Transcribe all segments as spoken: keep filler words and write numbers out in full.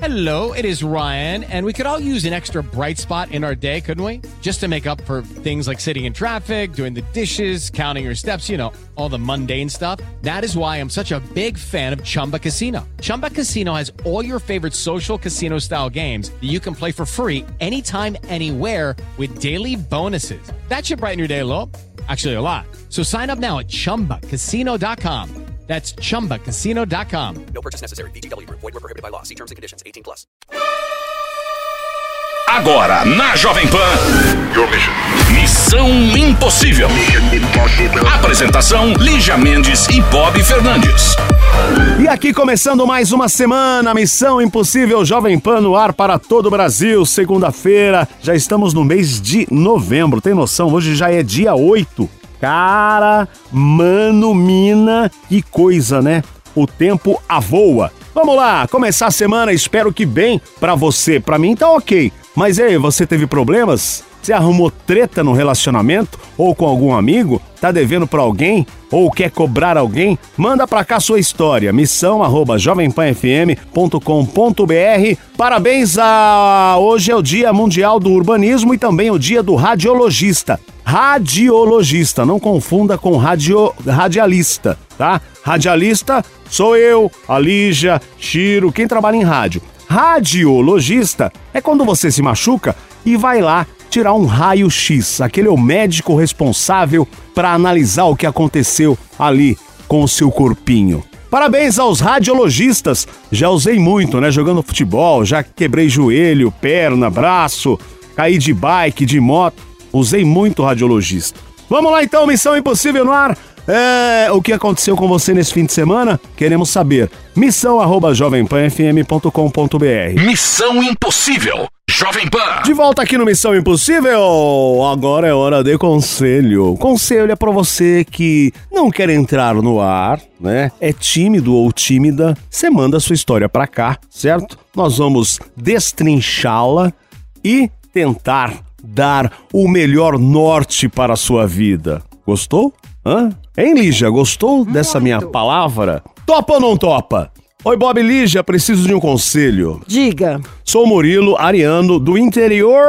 Hello, it is Ryan, and we could all use an extra bright spot in our day, couldn't we? Just to make up for things like sitting in traffic, doing the dishes, counting your steps, you know, all the mundane stuff. That is why I'm such a big fan of Chumba Casino. Chumba Casino has all your favorite social casino-style games that you can play for free anytime, anywhere with daily bonuses. That should brighten your day a little. Actually, a lot. So sign up now at chumba casino dot com. That's chumba casino dot com. No purchase necessary. V G W Group. Void where prohibited by law. See terms and conditions. eighteen plus. Agora na Jovem Pan. Your mission. Missão Impossível. Apresentação: Lígia Mendes e Bob Fernandes. E aqui começando mais uma semana, Missão Impossível Jovem Pan no ar para todo o Brasil. Segunda-feira, já estamos no mês de novembro. Tem noção? Hoje já é dia oito. Cara, mano, mina, que coisa, né? O tempo avoa. Vamos lá, começar a semana, espero que bem pra você. Pra mim tá ok. Mas e aí, você teve problemas? Você arrumou treta no relacionamento? Ou com algum amigo? Tá devendo pra alguém? Ou quer cobrar alguém? Manda pra cá sua história. Missão arroba jovem pan f m ponto com ponto b r. Parabéns a... Hoje é o Dia Mundial do Urbanismo e também o Dia do Radiologista. Radiologista, não confunda com radio... radialista, tá? Radialista sou eu, a Lígia, Chiro, quem trabalha em rádio. Radiologista é quando você se machuca e vai lá tirar um raio-x. Aquele é o médico responsável para analisar o que aconteceu ali com o seu corpinho. Parabéns aos radiologistas. Já usei muito, né? Jogando futebol, já quebrei joelho, perna, braço, caí de bike, de moto. Usei muito radiologista. Vamos lá então, Missão Impossível no ar. É, o que aconteceu com você nesse fim de semana? Queremos saber. Missão arroba jovem pan f m ponto com ponto b r. Missão Impossível Jovem Pan. De volta aqui no Missão Impossível. Agora é hora de conselho. Conselho é pra você que não quer entrar no ar, né? É tímido ou tímida. Você manda a sua história pra cá, certo? Nós vamos destrinchá-la e tentar dar o melhor norte para a sua vida. Gostou? Hã? Hein, Lígia? Gostou Muito. dessa minha palavra? Topa ou não topa? Oi, Bob e Lígia, preciso de um conselho. Diga. Sou Murilo Ariano, do interior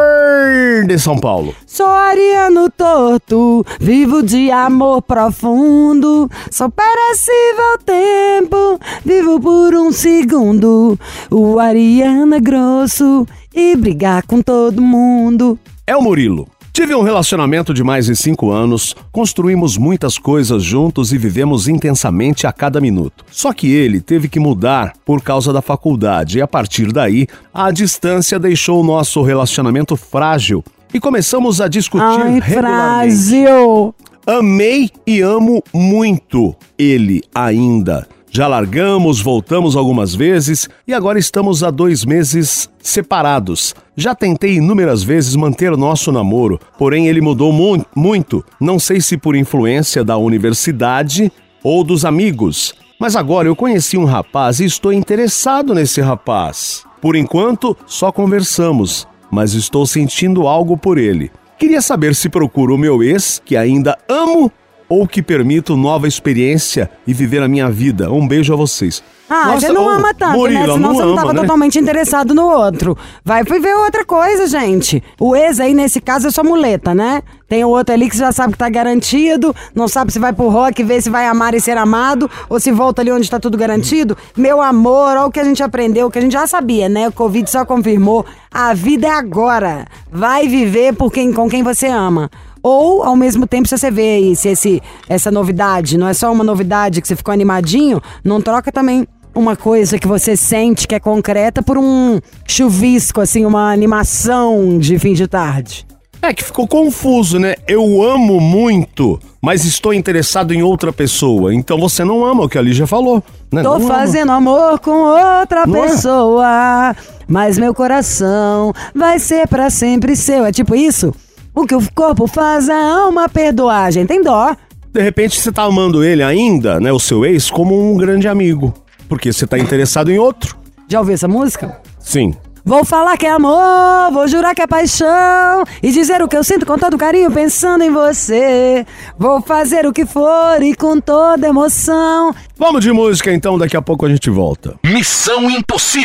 de São Paulo. Sou Ariano torto, vivo de amor profundo. Sou perecível tempo, vivo por um segundo. O Ariano é grosso e brigar com todo mundo. É o Murilo. Tive um relacionamento de mais de cinco anos, construímos muitas coisas juntos e vivemos intensamente a cada minuto. Só que ele teve que mudar por causa da faculdade e a partir daí, a distância deixou o nosso relacionamento frágil e começamos a discutir Ai, regularmente. Frágil! Amei e amo muito ele ainda. Já largamos, voltamos algumas vezes e agora estamos há dois meses separados. Já tentei inúmeras vezes manter o nosso namoro, porém ele mudou mu- muito. Não sei se por influência da universidade ou dos amigos. Mas agora eu conheci um rapaz e estou interessado nesse rapaz. Por enquanto, só conversamos, mas estou sentindo algo por ele. Queria saber se procuro o meu ex, que ainda amo, ou que permito nova experiência e viver a minha vida. Um beijo a vocês. Ah, Nossa, você não ô, ama tanto, Murilo, né? Senão não você não ama, tava né? totalmente interessado no outro. Vai ver outra coisa, gente. O ex aí, nesse caso, é só muleta, né? Tem o outro ali que já sabe que tá garantido, não sabe se vai pro rock, ver se vai amar e ser amado, ou se volta ali onde tá tudo garantido. Meu amor, olha o que a gente aprendeu, o que a gente já sabia, né? O Covid só confirmou. A vida é agora. Vai viver por quem, com quem você ama. Ou, ao mesmo tempo, se você vê aí, se esse, essa novidade não é só uma novidade que você ficou animadinho, não troca também uma coisa que você sente que é concreta por um chuvisco, assim, uma animação de fim de tarde. É que ficou confuso, né? Eu amo muito, mas estou interessado em outra pessoa. Então você não ama o que a Lígia falou, né? Tô não fazendo ama. amor com outra Não pessoa, é? Mas meu coração vai ser pra sempre seu. É tipo isso? O que o corpo faz, a alma perdoar. Gente, tem dó. De repente você tá amando ele ainda, né? O seu ex, como um grande amigo. Porque você tá interessado em outro. Já ouviu essa música? Sim. Vou falar que é amor, vou jurar que é paixão e dizer o que eu sinto com todo carinho pensando em você. Vou fazer o que for e com toda emoção. Vamos de música então, daqui a pouco a gente volta. Missão Impossível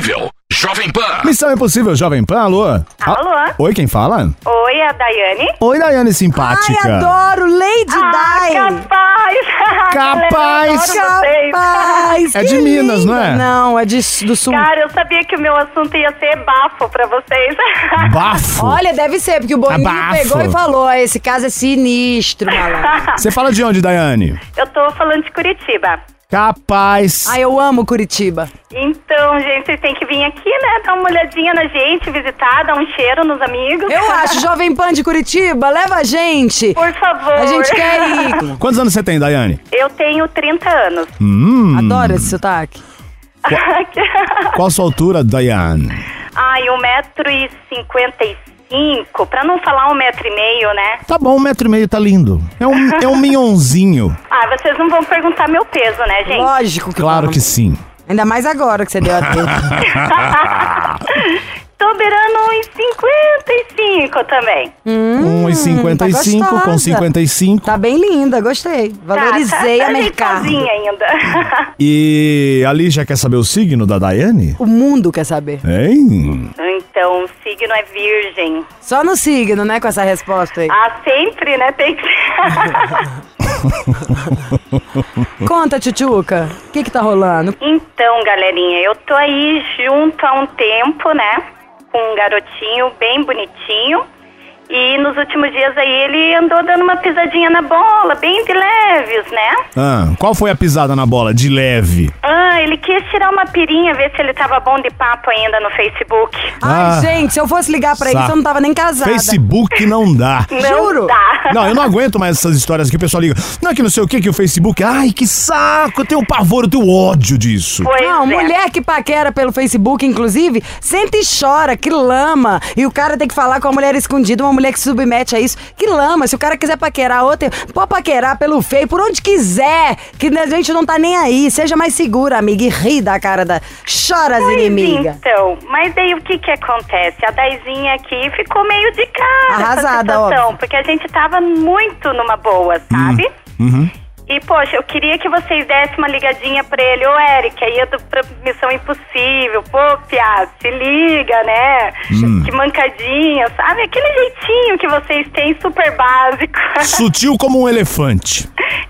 Jovem Pan. Missão Impossível Jovem Pan, alô? Alô? Ah, oi, quem fala? Oi, a Daiane. Oi, Daiane simpática. Ai, adoro, Lady Ah, Di. capaz! Capaz. Eu adoro vocês. Capaz, É que de Minas, linda. não é? Não, é de, do sul. Cara, eu sabia que o meu assunto ia ser bafo pra vocês. Bafo. Olha, deve ser, porque o Boninho Abafo. pegou e falou, "Ah, esse caso é sinistro, malandro." Você fala de onde, Daiane? Eu tô falando de Curitiba. Capaz. Ai, eu amo Curitiba. Então, gente, vocês têm que vir aqui, né? Dar uma olhadinha na gente, visitar, dar um cheiro nos amigos. Eu acho, Jovem Pan de Curitiba, leva a gente. Por favor. A gente quer ir. Quantos anos você tem, Daiane? Eu tenho trinta anos. Hum. Adoro esse sotaque. Qual a sua altura, Daiane? Ai, um metro e cinquenta e cinco, pra não falar um metro e meio, né? Tá bom, um metro e meio tá lindo. É um, é um minhonzinho. Ah, vocês não vão perguntar meu peso, né, gente? Lógico que Claro vamos. que sim. Ainda mais agora que você deu a tempo. Tô beirando uns cinquenta e cinco também. um e cinquenta e cinco tá com gostosa. cinquenta e cinco. Tá bem linda, gostei. Valorizei tá, tá, a tá mercado. jeitosinha ainda. E ali já quer saber o signo da Daiane? O mundo quer saber. Hein? Então, o signo é virgem. Só no signo, né, com essa resposta aí. Ah, sempre, né? Tem que Conta, tchutchuca, o que que tá rolando? Então, galerinha, eu tô aí junto há um tempo, né? Com um garotinho bem bonitinho. E nos últimos dias aí ele andou dando uma pisadinha na bola, bem de leves, né? Ah, qual foi a pisada na bola? De leve. Ah, ele quis tirar uma pirinha, ver se ele tava bom de papo ainda no Facebook. Ai, Ah, gente, se eu fosse ligar pra ele, saco. eu não tava nem casada. Facebook não dá. Não Juro? dá. Não, eu não aguento mais essas histórias que o pessoal liga. Não, que não sei o que, que o Facebook... Ai, que saco, eu tenho pavor, eu tenho ódio disso. Pois Não, é. mulher que paquera pelo Facebook, inclusive, senta e chora, que lama. E o cara tem que falar com a mulher escondida, uma mulher que se submete a isso. Que lama, se o cara quiser paquerar outra, pode paquerar pelo Face, por onde quiser, que a gente não tá nem aí. Seja mais segura, amiga, e ri da cara da... Chora, as Pois inimigas. então, mas aí o que que acontece? A Daizinha aqui ficou meio de cara com essa Arrasada, situação, óbvio. porque a gente tava muito numa boa, sabe? Uhum. E, poxa, eu queria que vocês dessem uma ligadinha pra ele. Ô, Eric, aí é do pra Missão Impossível. Pô, Piá, se liga, né? Que mancadinha, sabe? Aquele jeitinho que vocês têm, super básico. Sutil como um elefante.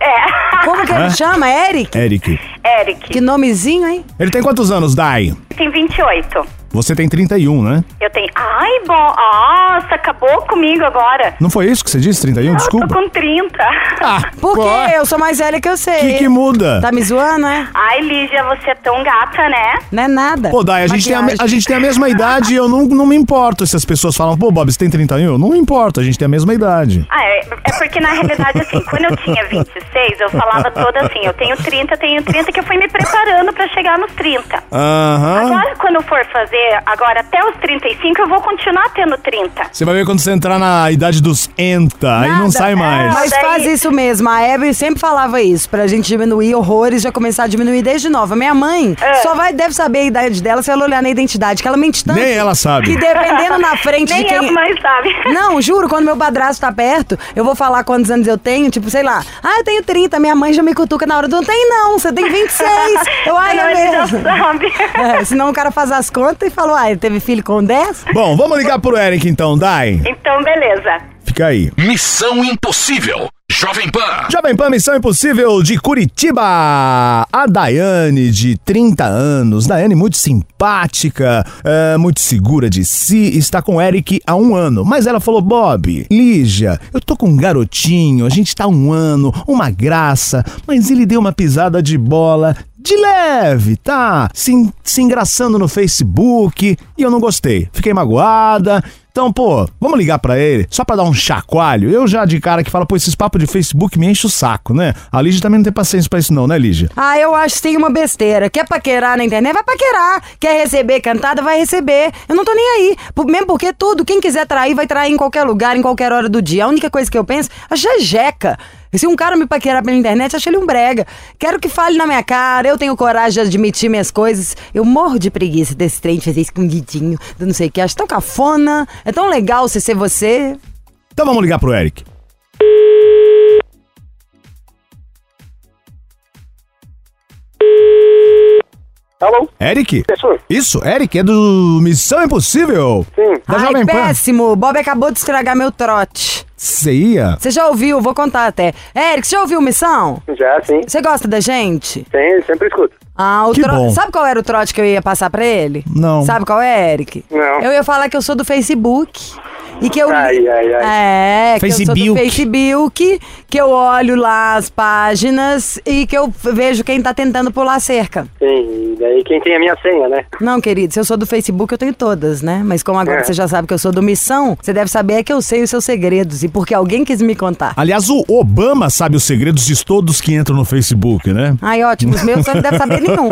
É. Como que ele chama? Eric? Eric. Eric, Que nomezinho, hein? Ele tem quantos anos, Dai? tem vinte e oito. Você tem trinta e um, né? Eu tenho... Ai, bom. Nossa, acabou comigo agora. Não foi isso que você disse? trinta e um? Eu Desculpa. tô com trinta. Ah, Por pô, quê? Eu sou mais velha que eu sei. que que muda? Tá me zoando, é? Ai, Lígia, você é tão gata, né? Não é nada. Pô, Dai, a gente, tem a, me- Maquiagem. a gente tem a mesma idade e eu não, não me importo se as pessoas falam, pô, Bob, você tem trinta e um? Não me importa, a gente tem a mesma idade. Ah, é, é porque na realidade, assim, quando eu tinha vinte e seis, eu falava toda assim, eu tenho trinta, tenho trinta, que eu fui me preparando pra chegar nos trinta. Aham. Agora, quando eu for fazer, agora até os trinta e cinco, eu vou continuar tendo trinta. Você vai ver quando você entrar na idade dos enta, aí não Nada. sai mais. Mas Daí- faz isso mesmo. A Abby sempre falava isso, pra gente diminuir horrores, já começar a diminuir desde nova. Minha mãe É. só vai, deve saber a idade dela se ela olhar na identidade, que ela mente tanto. Nem ela sabe. Que dependendo na frente Nem de quem... eu mais sabe. Não, juro, quando meu padrasto tá perto, eu vou falar quantos anos eu tenho, tipo, sei lá, ah, eu tenho trinta, minha mãe já me cutuca na hora do não tem não, você tem vinte e seis. Eu, ai, Senão é ele já mesmo. sabe. É, senão o cara faz as contas e falou, ah, ele teve filho com dez? Bom, vamos ligar pro Eric então, Dai. Então, beleza. Fica aí. Missão Impossível. Jovem Pan. Jovem Pan Missão Impossível de Curitiba. A Daiane, de trinta anos. Daiane muito simpática, é, muito segura de si, está com o Eric há um ano. Mas ela falou, Bob, Lígia, eu tô com um garotinho, a gente tá há um ano, uma graça, mas ele deu uma pisada de bola de leve, tá? Se, se engraçando no Facebook e eu não gostei. Fiquei magoada. Então, pô, vamos ligar pra ele, só pra dar um chacoalho. Eu já de cara que fala, pô, esses papos de Facebook me enchem o saco, né? A Lígia também não tem paciência pra isso não, né, Lígia? Ah, eu acho que tem uma besteira. Quer paquerar na internet? Vai paquerar. Quer receber cantada? Vai receber. Eu não tô nem aí. Por- Mesmo porque tudo, quem quiser trair, vai trair em qualquer lugar, em qualquer hora do dia. A única coisa que eu penso, a jejeca. Se um cara me paquerar pela internet, acho ele um brega. Quero que fale na minha cara, eu tenho coragem de admitir minhas coisas. Eu morro de preguiça desse trem de fazer escondidinho, do não sei o que. Acho tão cafona, é tão legal você ser você. Então vamos ligar pro Eric. Alô? Eric? Isso. Isso, Eric, é do Missão Impossível? Sim. Da Ai, Jovem Pan. péssimo. Bob acabou de estragar meu trote. Você ia? Você já ouviu? Vou contar até. Eric, você já ouviu Missão? Já, sim. Você gosta da gente? Sim, sempre escuto. Ah, o Que tro... bom. Sabe qual era o trote que eu ia passar pra ele? Não. Sabe qual é, Eric? Não. Eu ia falar que eu sou do Facebook. E que eu. Ai, ai, ai. É, que eu sou do Facebook. Facebook, que eu olho lá as páginas e que eu vejo quem tá tentando pular a cerca. Sim, e daí quem tem a minha senha, né? Não, querido, se eu sou do Facebook, eu tenho todas, né? Mas como agora É. você já sabe que eu sou do Missão, você deve saber é que eu sei os seus segredos e porque alguém quis me contar. Aliás, o Obama sabe os segredos de todos que entram no Facebook, né? Ai, ótimo, os meus você não deve saber nenhum.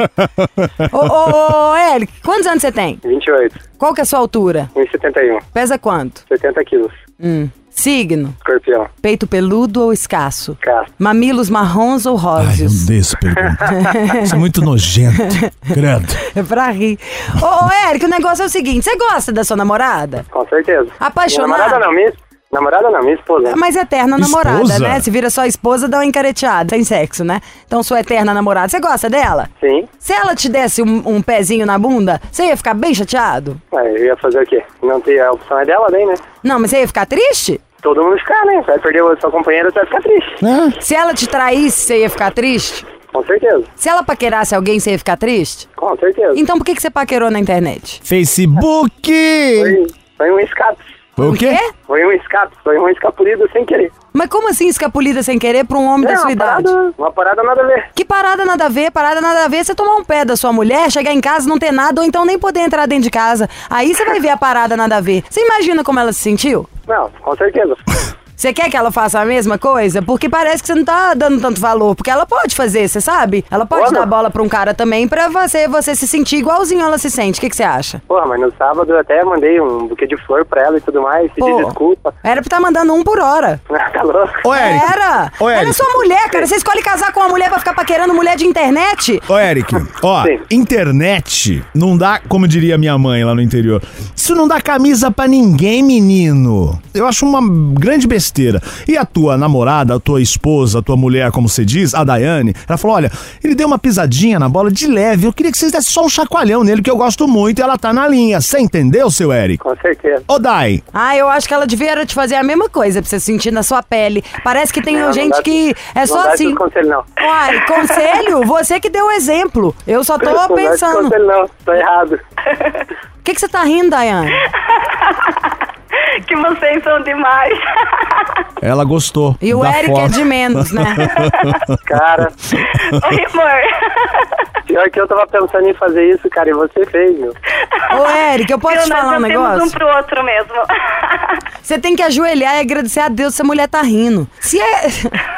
Ô, ô, ô, Eric, quantos anos você tem? vinte e oito. Qual que é a sua altura? um e setenta e um. Pesa quanto? setenta quilos. Hum. Signo? Escorpião. Peito peludo ou escasso? Casto. Mamilos marrons ou Ai, róseos? eu odeio essa pergunta. Isso é muito nojento. Credo. É pra rir. Ô, ô, Eric, o negócio é o seguinte, você gosta da sua namorada? Com certeza. Apaixonado? Minha namorada não, minha, namorada não, minha esposa. Mas eterna namorada, Esposa? né? Se vira só esposa, dá uma encareteada, sem sexo, né? Então, sua eterna namorada, você gosta dela? Sim. Se ela te desse um, um pezinho na bunda, você ia ficar bem chateado? Ué, eu ia fazer o quê? Não tem a opção é dela, bem, né? Não, mas você ia ficar triste? Todo mundo ficar, né? Vai perder a sua companheira, você vai ficar triste. Se ela te traísse, você ia ficar triste? Com certeza. Se ela paquerasse alguém, você ia ficar triste? Com certeza. Então por que, que você paquerou na internet? Facebook! Foi, foi um escape. Foi o quê? Foi um escape. Foi um escapulido sem querer. Mas como assim escapulida sem querer pra um homem da É, sua uma idade? parada, uma parada nada a ver. Que parada nada a ver, parada nada a ver, você tomar um pé da sua mulher, chegar em casa, não ter nada, ou então nem poder entrar dentro de casa. Aí você vai ver a parada nada a ver. Você imagina como ela se sentiu? Não, com certeza. Você quer que ela faça a mesma coisa? Porque parece que você não tá dando tanto valor. Porque ela pode fazer, você sabe? Ela pode Pode. dar bola pra um cara também pra você, você se sentir igualzinho ela se sente. O que, que você acha? Porra, mas no sábado eu até mandei um buquê de flor pra ela e tudo mais. Pedi Pô. desculpa. Era pra tá mandando um por hora. Ah, tá louco. Ô, Eric. Era! Ô, Ela é Eric. sua mulher, cara. Você escolhe casar com uma mulher pra ficar paquerando mulher de internet? Ô, Eric, ó, Sim. internet não dá, como diria minha mãe lá no interior, isso não dá camisa pra ninguém, menino. Eu acho uma grande besteira. E a tua namorada, a tua esposa, a tua mulher, como você diz, a Daiane, ela falou, olha, ele deu uma pisadinha na bola de leve, eu queria que vocês dessem só um chacoalhão nele, que eu gosto muito, e ela tá na linha. Você entendeu, seu Eric? Com certeza. Ô, Dai, Ah, eu acho que ela devia te fazer a mesma coisa pra você sentir na sua pele. Parece que tem Não, não gente dá- que é não só dá assim. esse conselho, não. Uai, conselho? Você que deu o exemplo. Eu só tô Não dá esse pensando. conselho, não. Tô errado. O que, que você tá rindo, Daiane? Que vocês são demais. ela gostou E o da Eric foto. é de menos, né? Cara, Oi, amor. pior que eu tava pensando em fazer isso, cara, e você fez, meu. Ô, Eric, eu posso Viu, te nós falar um não temos um negócio? pro outro mesmo. Você tem que ajoelhar e agradecer a Deus se a mulher tá rindo. Se é...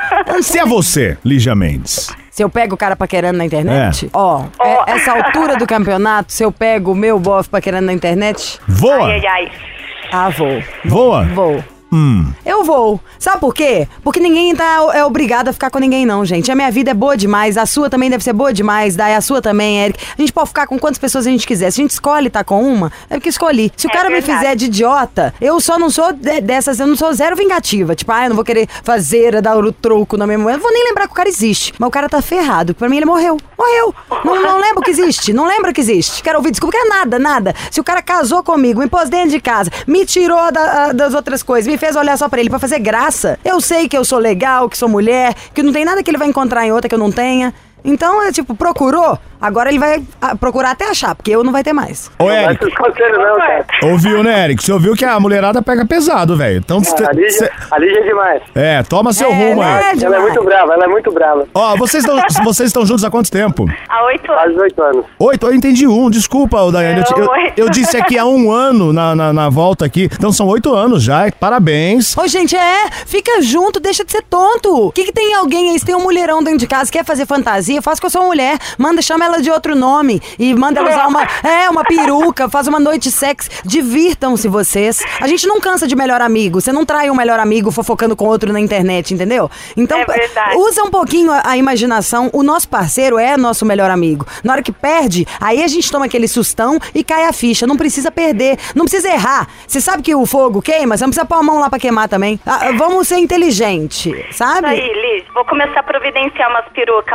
Se é você, Lígia Mendes. Se eu pego o cara paquerando na internet, É. ó, Ó. é- essa altura do campeonato, se eu pego o meu bofe paquerando na internet, Voa, Ai, ai, ai. ah, vou. voa. Vou. Hum. Eu vou. Sabe por quê? Porque ninguém tá, é obrigado a ficar com ninguém, não, gente. A minha vida é boa demais, a sua também deve ser boa demais, daí a sua também, Eric. A gente pode ficar com quantas pessoas a gente quiser. Se a gente escolhe estar com uma, é porque escolhi. Se o É cara me verdade. fizer de idiota, eu só não sou de- dessas, eu não sou zero vingativa. Tipo, ah, eu não vou querer fazer, dar o troco na minha mulher. Eu vou nem lembrar que o cara existe. Mas o cara tá ferrado. Pra mim, ele morreu. Morreu. Não, não lembro que existe. Não lembro que existe. Quero ouvir desculpa, que é nada, nada. Se o cara casou comigo, me pôs dentro de casa, me tirou da- a- das outras coisas, me fez olhar só pra ele, pra fazer graça. Eu sei que eu sou legal, que sou mulher, que não tem nada que ele vai encontrar em outra que eu não tenha. Então, é tipo, procurou, agora ele vai ah, procurar até achar, porque eu não vai ter mais. Ô, Não dá Eric, esses conselhos, não, cara. ouviu, né, Eric? Você ouviu que a mulherada pega pesado, velho. Então, cê- A Lígia, cê- a Lígia é demais. é, toma seu É, rumo né? aí. Ela é demais. muito brava, ela é muito brava. Ó, vocês estão vocês estão juntos há quanto tempo? Há oito anos. Quase oito anos. Oito? Eu entendi um, desculpa, ô, Daiane. Eu, te- eu- Não, oito. eu disse aqui há um ano na, na, na volta aqui. Então são oito anos já, parabéns. Ô, gente, é, fica junto, deixa de ser tonto. O que que tem alguém aí, se tem um mulherão dentro de casa, quer fazer fantasia, faz que eu sou mulher, manda, chama ela de outro nome e manda ela usar uma, é, uma peruca, faz uma noite sexy, divirtam-se vocês. A gente não cansa de melhor amigo, você não trai um melhor amigo fofocando com outro na internet, entendeu? Então, É verdade. usa um pouquinho a, a imaginação, o nosso parceiro é nosso melhor amigo. Na hora que perde, aí a gente toma aquele sustão e cai a ficha, não precisa perder, não precisa errar. Você sabe que o fogo queima, você não precisa pôr a mão lá pra queimar também. Ah, vamos ser inteligente, sabe? Aí, Liz, vou começar a providenciar umas perucas lá em casa.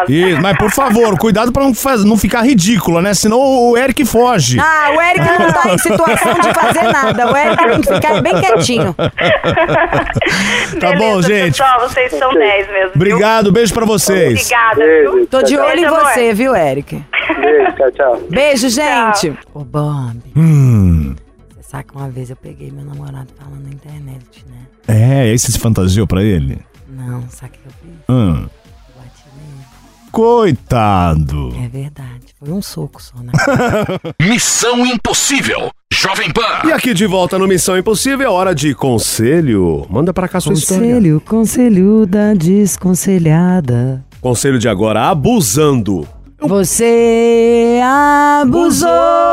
casa. Isso, mas por favor, cuidado pra não, faz, não ficar ridícula, né? Senão o Eric foge. Ah, o Eric não tá em situação de fazer nada. O Eric tem que ficar bem quietinho. Tá Beleza, bom, gente. Pessoal, vocês são dez mesmo. Viu? Obrigado, beijo pra vocês. Obrigada, Beijo. viu? Tô de Tchau, olho em Beijo, amor. você, viu, Eric? Beijo, tchau, tchau. Beijo, gente. Ô, Bob, Hum, você sabe que uma vez eu peguei meu namorado falando na internet, né? é, aí você se fantasiou pra ele? Não, sabe o que eu fiz? Hum, Bati nele. coitado. É verdade. Foi um soco só, né? Missão Impossível. Jovem Pan. E aqui de volta no Missão Impossível, é hora de conselho. Manda pra cá sua história. Conselho, conselho da desconselhada. Conselho de agora, abusando. Você abusou,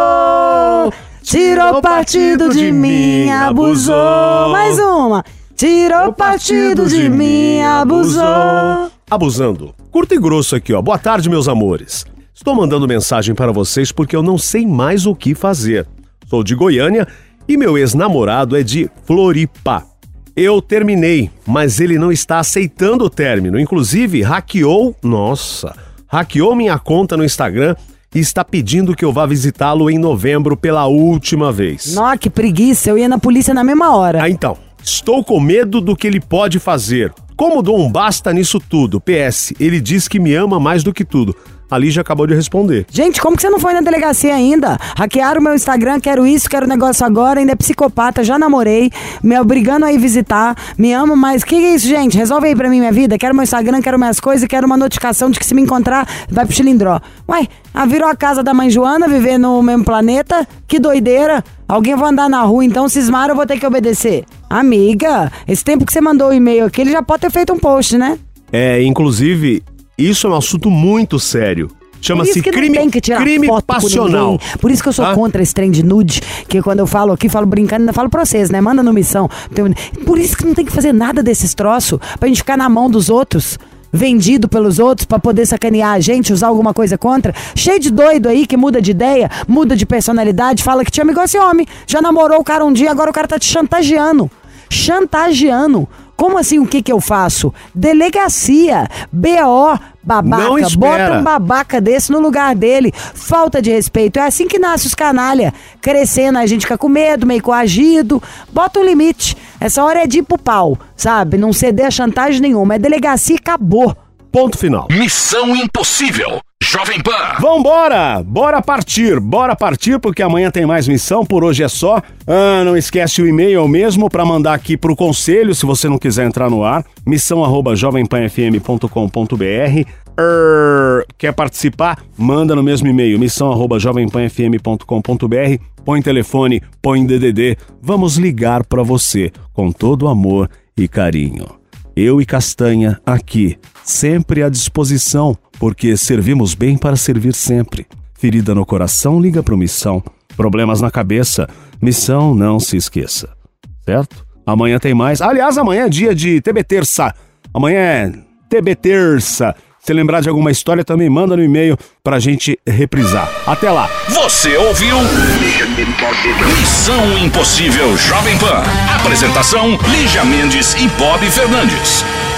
tirou partido de mim, abusou. Mais uma. Tirou partido de mim, abusou. Abusando. Curto e grosso aqui, ó. Boa tarde, meus amores. Estou mandando mensagem para vocês porque eu não sei mais o que fazer. Sou de Goiânia e meu ex-namorado é de Floripa. Eu terminei, mas ele não está aceitando o término. Inclusive, hackeou... Nossa... Hackeou minha conta no Instagram e está pedindo que eu vá visitá-lo em novembro pela última vez. Nossa, que preguiça. Eu ia na polícia na mesma hora. Ah, então. Estou com medo do que ele pode fazer. Como dou um basta nisso tudo? P S. Ele diz que me ama mais do que tudo. A Lígia acabou de responder. Gente, como que você não foi na delegacia ainda? Hackearam o meu Instagram, quero isso, quero negócio agora, ainda é psicopata, já namorei, me obrigando a ir visitar, me amo, mas que que é isso, gente? Resolve aí pra mim minha vida, quero meu Instagram, quero minhas coisas, quero uma notificação de que se me encontrar, vai pro Chilindró. Ué, ah, virou a casa da mãe Joana, viver no mesmo planeta? Que doideira! Alguém vai andar na rua, então cismaram, eu vou ter que obedecer. Amiga, esse tempo que você mandou o e-mail aqui, ele já pode ter feito um post, né? É, inclusive, isso é um assunto muito sério. Chama-se Por isso que crime, não tem que tirar crime foto com passional. ninguém. Por isso que eu sou Ah? contra esse trem de nude, que quando eu falo aqui, falo brincando, ainda falo pra vocês, né? Manda no Missão. Por isso que não tem que fazer nada desses troços, pra gente ficar na mão dos outros, vendido pelos outros, pra poder sacanear a gente, usar alguma coisa contra. Cheio de doido aí que muda de ideia, muda de personalidade, fala que te ama igual esse homem. Já namorou o cara um dia, agora o cara tá te chantageando. Chantageando. Como assim, o que que eu faço? Delegacia, B O, babaca, Não espera. bota um babaca desse no lugar dele. Falta de respeito, é assim que nasce os canalha. Crescendo, a gente fica com medo, meio coagido. Bota um limite. Essa hora é de ir pro pau, sabe? Não ceder a chantagem nenhuma, é delegacia e acabou. Ponto final. Missão Impossível. Jovem Pan. Vambora! Bora partir! Bora partir, porque amanhã tem mais missão, por hoje é só. Ah, não esquece o e-mail mesmo pra mandar aqui pro conselho, se você não quiser entrar no ar. Missão arroba jovem pan f m ponto com ponto b r. Er, quer participar? Manda no mesmo e-mail, missão arroba jovem pan f m ponto com ponto b r. Põe telefone, põe D D D. Vamos ligar pra você, com todo amor e carinho. Eu e Castanha aqui, sempre à disposição, porque servimos bem para servir sempre. Ferida no coração, liga pro Missão. Problemas na cabeça, Missão, não se esqueça. Certo? Amanhã tem mais. Aliás, amanhã é dia de T B Terça. Amanhã é T B Terça. Se lembrar de alguma história, também manda no e-mail pra gente reprisar. Até lá! Você ouviu? Missão Impossível Jovem Pan. Apresentação: Lígia Mendes e Bob Fernandes.